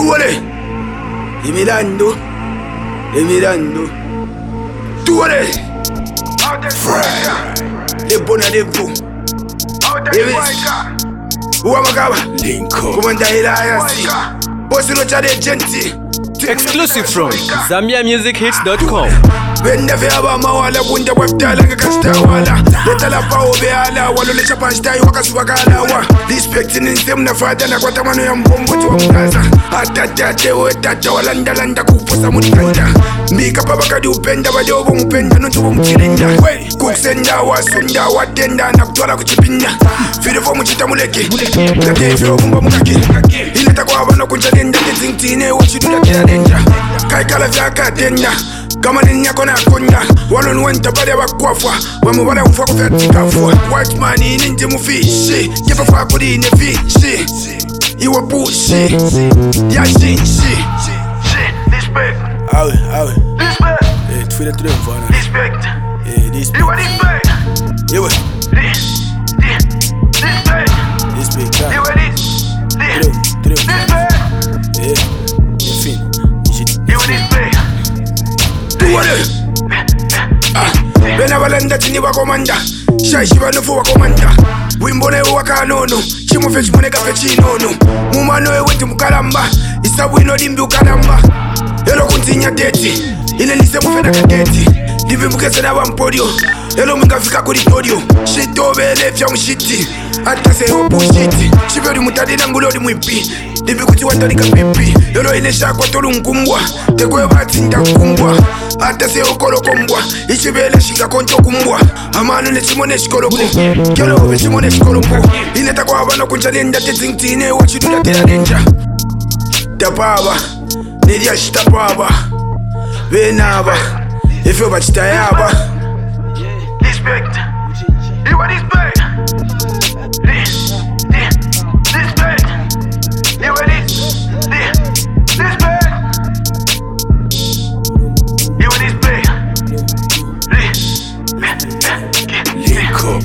Tuole, Emilando, Tuole, Le Bonadebo, Uamagaba, Commander Elias, Bosino Chade Genti. Exclusive from ZambiaMusicHits.com. When never ever mawala bunda wafta langa kastawala yetala pawo beala walolesha pashtai wakasubakala wa respecting them na fada na kwata mano ya mbombo tu mkaza atatate wetata walanda kuposa mutkanda mika baba kadi upenda badobo mpenda nutubo mchilinda kuksenda wasunda wadenda na kutwala kuchipinda filifo mchita muleke kate filo kumba mukaki ileta kwa abana kunjalenda nizingtine wachidula kila denja kaikala vyaka tenda kama nini yako na konya walon wenta bale bakwafwa bamubale umfwa kufatikafwa white man ninje mufishi kefa fa kuri ne fishi iwe bushi ya shinshi respect awe respect tufile tule mfana respect iwe respect iwe respect iwe respect Bena balanda tini wakomanda Shaishi banufu wakomanda Wimbone wakanono Chimu fechi moneka fechi nono Mumano wetu mukalamba Isabu ino limbi ukalamba Elo kuntinya deti Ile nise mufena kadeti Divi mukese na wampodio Elo mingafika kuritodio Shito bele fya mshiti Ata seho bushiti Shiveri mutadi na ngulodi mwipi Divi kuti watani kapipi Elo inesha kwa tolu mkumbwa Tekwe bati ndakumbwa Ata seho kolo kombwa Ichibele shika koncho kumbwa Amano ne chimone shikoloko Kyolo ube chimone shikoloko Ineta kwa habano kunjalenda Tezingtine wachidula tela denja Tapaba Nidia shitapaba Venaba Ifyo bachitayaba Respect Iwa respect Respect Iwa respect Iwa respect Linko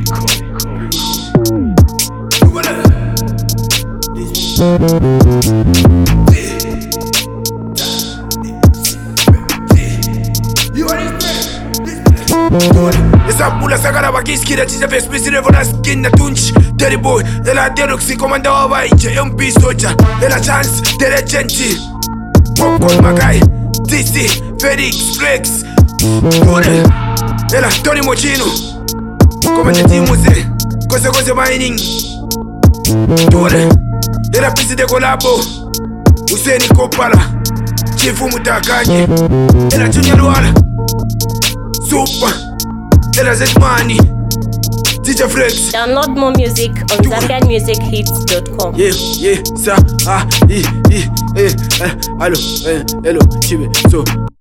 Esa pula sagara bakiski da chiza face pisi revona skin na tunch Terry boy, ela deroxy komanda wa baije MP soja Ela chance, tere genti Popcorn magai, TC, Felix, Flex Tore, ela Tony Mochino Komanda timuze, kose mining Tore, ela pisi de kolabo Useni Kopala Chifu mutakanye Ela Junior Luala Super, ela Zedmani, DJ Flex. Download more music on ZambiaMusicHits.com. Yeah, hello, chibe, so.